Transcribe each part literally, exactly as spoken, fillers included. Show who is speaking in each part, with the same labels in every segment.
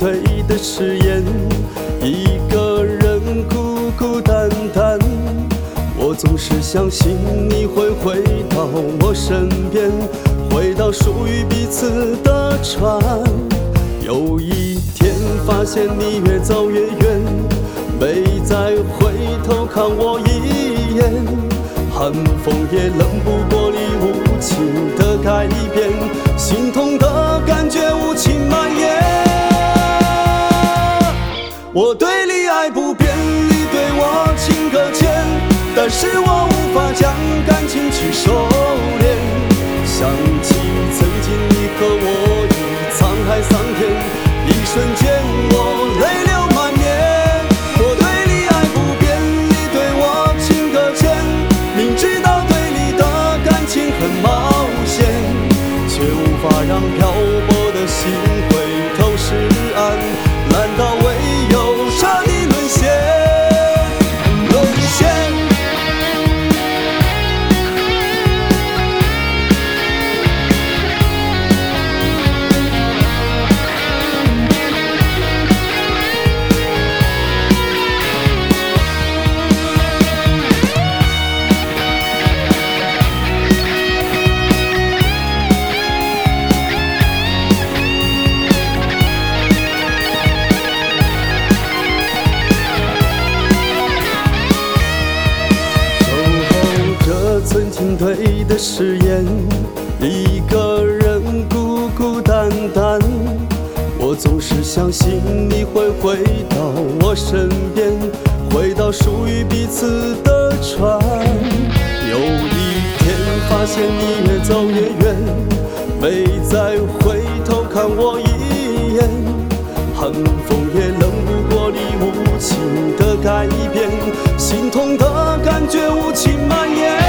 Speaker 1: 对的誓言，一个人孤孤单单。我总是相信你会回到我身边，回到属于彼此的船。有一天发现你越走越远，没再回头看我一眼，寒风也冷不过你无情的改变，心痛的感觉无情蔓延。我对你爱不变，你对我情搁浅，但是我无法将感情去收敛。想起曾经你和我已沧海桑田，一瞬间我泪流满面。我对你爱不变，你对我情搁浅，明知道对你的感情很冒险，却无法让漂泊的心回头是岸，难道唯有彻底沦陷？沦陷。曾经对的誓言，一个人孤孤单单。我总是相信你会回到我身边，回到属于彼此的船。有一天发现你越走越远，没再回头看我一眼，寒风也冷不过你无情的改变，心痛的感觉无情蔓延。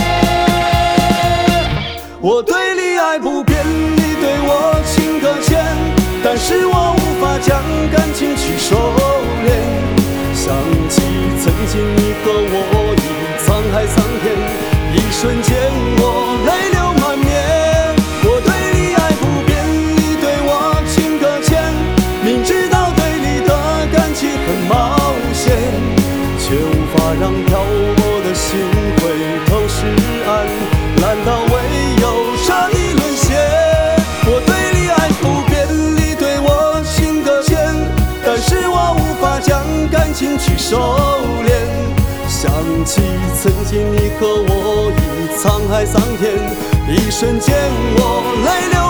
Speaker 1: 我对你爱不变，你对我情搁浅，但是我无法将感情去收敛。想起曾经你和我已沧海桑田，一瞬间我泪流满面。我对你爱不变，你对我情搁浅，明知道对你的感情很冒险，却无法让漂泊的心回头是岸，难道唯有彻底沦陷？我对你爱不变，你对我情搁浅，但是我无法将感情去收敛。想起曾经你和我已沧海桑田，一瞬间我泪流